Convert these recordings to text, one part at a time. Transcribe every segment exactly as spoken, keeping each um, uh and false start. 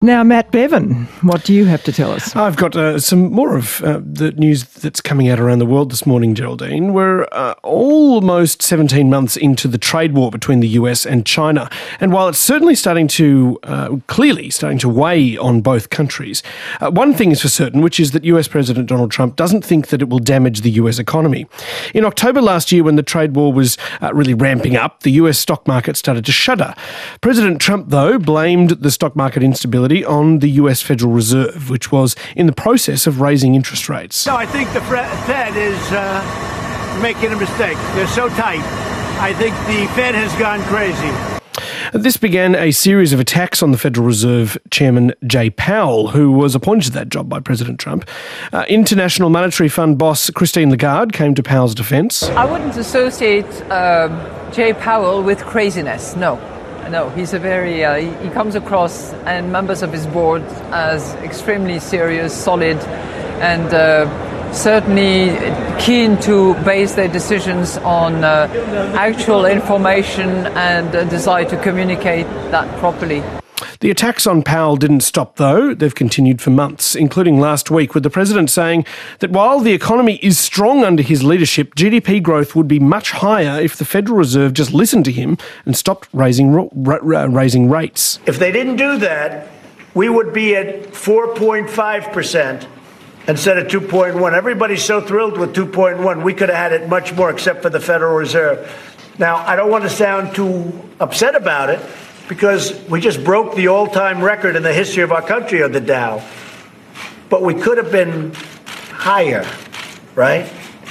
Now, Matt Bevan, what do you have to tell us? I've got uh, some more of uh, the news that's coming out around the world this morning, Geraldine. We're uh, almost seventeen months into the trade war between the U S and China. And while it's certainly starting to, uh, clearly starting to weigh on both countries, uh, one thing is for certain, which is that U S President Donald Trump doesn't think that it will damage the U S economy. In October last year, when the trade war was uh, really ramping up, the U S stock market started to shudder. President Trump, though, blamed the stock market instability on the U S Federal Reserve, which was in the process of raising interest rates. No, I think the Fed is uh, making a mistake. They're so tight. I think the Fed has gone crazy. This began a series of attacks on the Federal Reserve Chairman Jay Powell, who was appointed to that job by President Trump. Uh, International Monetary Fund boss Christine Lagarde came to Powell's defence. I wouldn't associate uh, Jay Powell with craziness, no. No, he's a very, uh, he comes across, and members of his board, as extremely serious, solid, and uh, certainly keen to base their decisions on uh, actual information and a desire to communicate that properly. The attacks on Powell didn't stop, though. They've continued for months, including last week, with the president saying that while the economy is strong under his leadership, G D P growth would be much higher if the Federal Reserve just listened to him and stopped raising ra- ra- raising rates. If they didn't do that, we would be at four point five percent instead of two point one. Everybody's so thrilled with two point one. We could have had it much more, except for the Federal Reserve. Now, I don't want to sound too upset about it, because we just broke the all-time record in the history of our country of the Dow. But we could have been higher, right?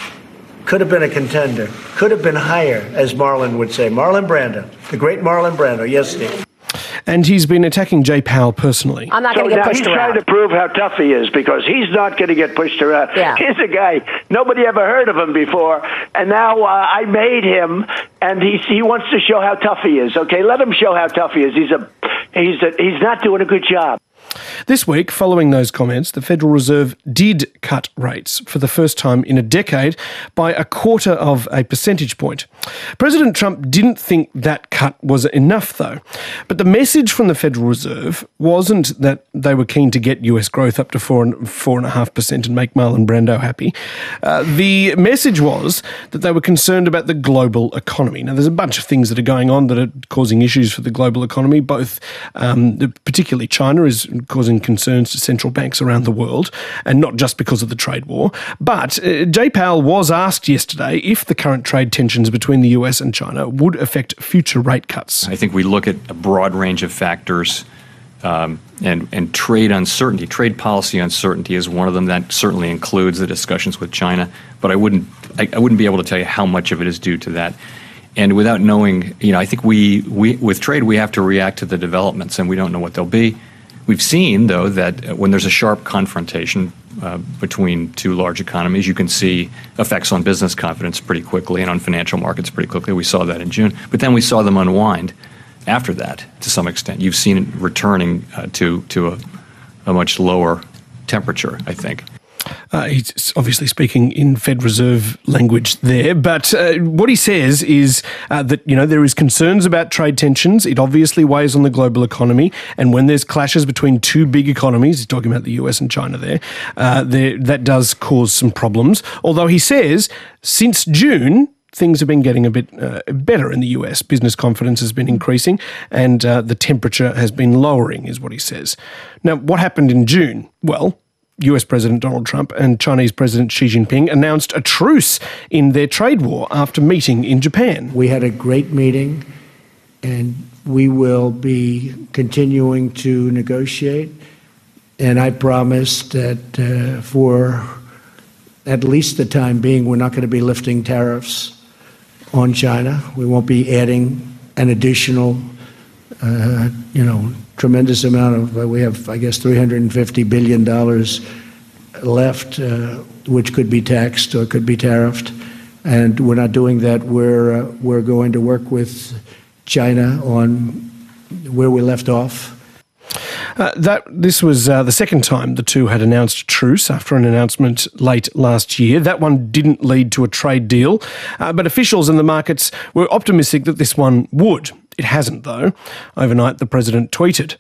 Could have been a contender. Could have been higher, as Marlon would say. Marlon Brando, the great Marlon Brando. Yes, Steve. And he's been attacking Jay Powell personally. I'm not so going to get pushed he's around. trying to prove how tough he is, because he's not going to get pushed around. Yeah. He's a guy, nobody ever heard of him before, and now uh, I made him, and he he wants to show how tough he is. Okay, let him show how tough he is. He's a he's a, he's not doing a good job. This week, following those comments, the Federal Reserve did cut rates for the first time in a decade by a quarter of a percentage point. President Trump didn't think that cut was enough, though. But the message from the Federal Reserve wasn't that they were keen to get U S growth up to four and four and a half percent and make Marlon Brando happy. Uh, the message was that they were concerned about the global economy. Now, there's a bunch of things that are going on that are causing issues for the global economy. Both, um, particularly China, is causing concerns to central banks around the world, and not just because of the trade war. But uh, Jay Powell was asked yesterday if the current trade tensions between the U S and China would affect future rate cuts. I think we look at a broad range of factors, um, and, and trade uncertainty, trade policy uncertainty is one of them. That certainly includes the discussions with China, but I wouldn't, I, I wouldn't be able to tell you how much of it is due to that. And without knowing, you know, I think we, we with trade, we have to react to the developments, and we don't know what they'll be. We've seen, though, that when there's a sharp confrontation uh, between two large economies, you can see effects on business confidence pretty quickly and on financial markets pretty quickly. We saw that in June. But then we saw them unwind after that to some extent. You've seen it returning uh, to, to a, a much lower temperature, I think. Uh, he's obviously speaking in Fed Reserve language there, but uh, what he says is uh, that, you know, there is concerns about trade tensions. It obviously weighs on the global economy, and when there's clashes between two big economies, he's talking about the U S and China there, uh, there that does cause some problems. Although he says since June, things have been getting a bit uh, better in the U S. Business confidence has been increasing, and uh, the temperature has been lowering, is what he says. Now, what happened in June? Well, U S President Donald Trump and Chinese President Xi Jinping announced a truce in their trade war after meeting in Japan. We had a great meeting, and we will be continuing to negotiate. And I promised that uh, for at least the time being, we're not going to be lifting tariffs on China. We won't be adding an additional, uh, you know, tremendous amount of, uh, we have, I guess, three hundred fifty billion dollars left, uh, which could be taxed or could be tariffed. And we're not doing that. We're, uh, we're going to work with China on where we left off. Uh, that this was uh, the second time the two had announced a truce after an announcement late last year. That one didn't lead to a trade deal, uh, but officials in the markets were optimistic that this one would. It hasn't, though. Overnight, the president tweeted,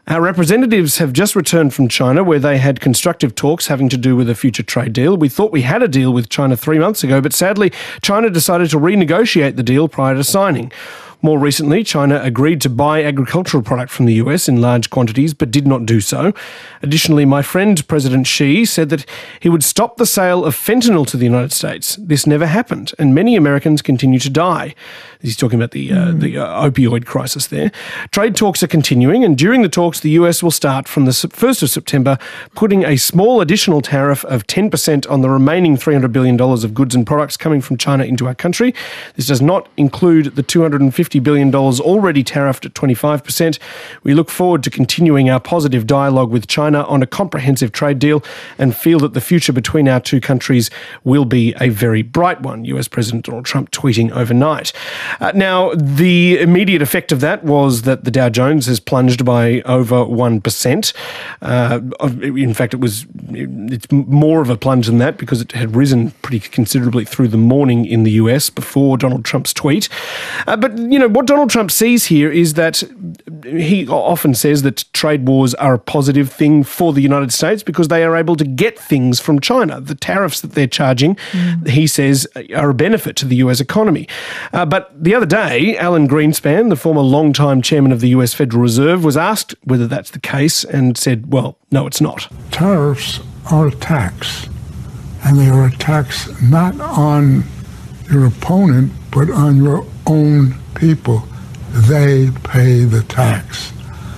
Our representatives have just returned from China, where they had constructive talks having to do with a future trade deal. We thought we had a deal with China three months ago, but sadly, China decided to renegotiate the deal prior to signing. More recently, China agreed to buy agricultural product from the U S in large quantities, but did not do so. Additionally, my friend President Xi said that he would stop the sale of fentanyl to the United States. This never happened, and many Americans continue to die. He's talking about the uh, the uh, opioid crisis there. Trade talks are continuing, and during the talks, the U S will start from the first of September, putting a small additional tariff of ten percent on the remaining three hundred billion dollars of goods and products coming from China into our country. This does not include the two hundred fifty billion dollars already tariffed at twenty-five percent. We look forward to continuing our positive dialogue with China on a comprehensive trade deal and feel that the future between our two countries will be a very bright one, U S President Donald Trump tweeting overnight. Uh, now, the immediate effect of that was that the Dow Jones has plunged by over one percent. Uh, in fact, it was it's more of a plunge than that because it had risen pretty considerably through the morning in the U S before Donald Trump's tweet. Uh, but, you know, what Donald Trump sees here is that he often says that trade wars are a positive thing for the United States because they are able to get things from China. The tariffs that they're charging, mm. he says, are a benefit to the U S economy. Uh, but the other day, Alan Greenspan, the former longtime chairman of the U S Federal Reserve, was asked whether that's the case and said, well, no, it's not. Tariffs are a tax, and they are a tax not on your opponent, but on your own people. They pay the tax.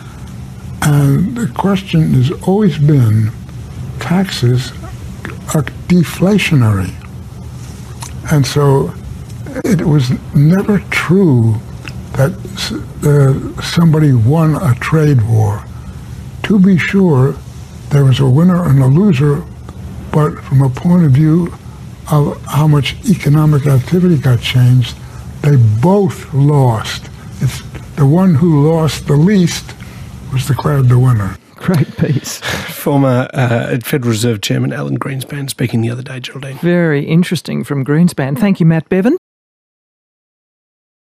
And the question has always been, taxes are deflationary. And so it was never true that uh, somebody won a trade war. To be sure, there was a winner and a loser, but from a point of view of how much economic activity got changed, they both lost. It's the one who lost the least was declared the winner. Great piece. Former uh, Federal Reserve Chairman Alan Greenspan speaking the other day, Geraldine. Very interesting from Greenspan. Thank you, Matt Bevan.